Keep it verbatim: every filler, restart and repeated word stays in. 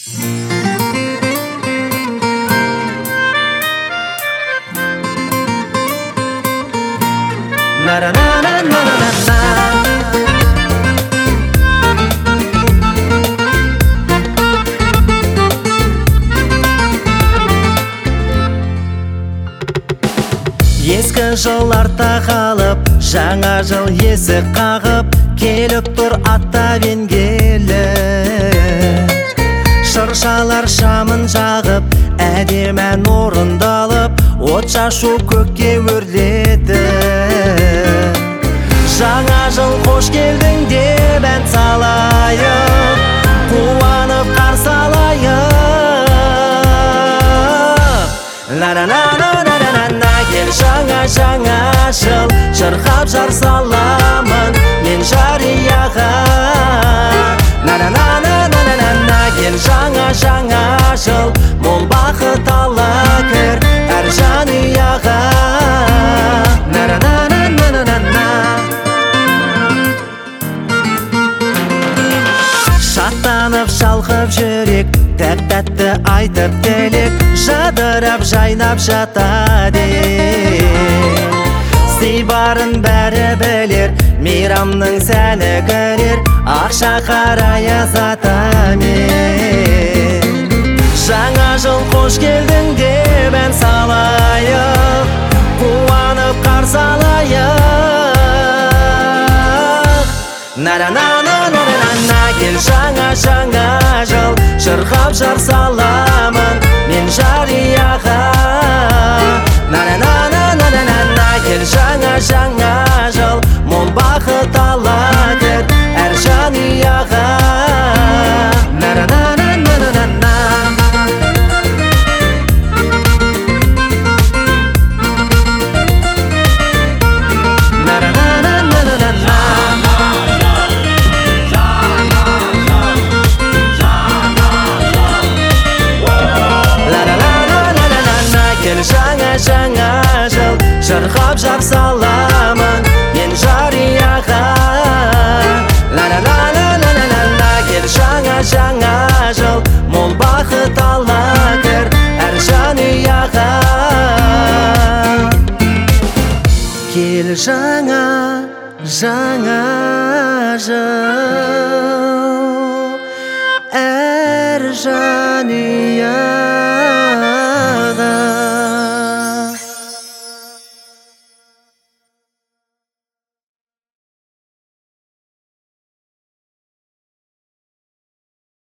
Ескі жыл артта қалып, жаңа жыл есік қағып, келіп тұр аттап енгелі. Шыршалар шамын жағып, әдемі ән орындалып, от шашу көкке өрледі. Жаңа жыл қош келдің деп ән салайық, қуанып қарсы алайық. Ла-ла-ла-ла-ла-ла-ла, кел жаңа жаңа жыл, шырқап жар саламын мен жарияға. Ла-ла-ла-ла-ла-ла, кел жаңа жаңа жыл, мол бақыт ала кір әр жанұяға. Шаттанып шалқып жүрек, тәп-тәтті айтып тілек, жадырап жайнап жатады. Сый барын бәрі білер, мейрамның сәні кірер, ақша қарай азатамен. Жаңа жыл қош келдің деп ән салайық, қуанып қарсы алайық. На-на-на-на-на-на-на, кел жаңа жаңа жыл, шырқап жар саламын мен жарияға. На-на-на-на-на-на-на, кел жаңа жаңа жыл, мол бақыт ала кір әр жанұяға. На-на-на-на-на-на-на. Жаңа жаңа жыл, шырқап жар саламын мен жарияға. Ла-ла-ла-ла-ла-ла-ла, кел жаңа жаңа жыл, мол бақыт ала кір әр жанұяға. Кел жаңа жаңа жыл, әр жанұяға.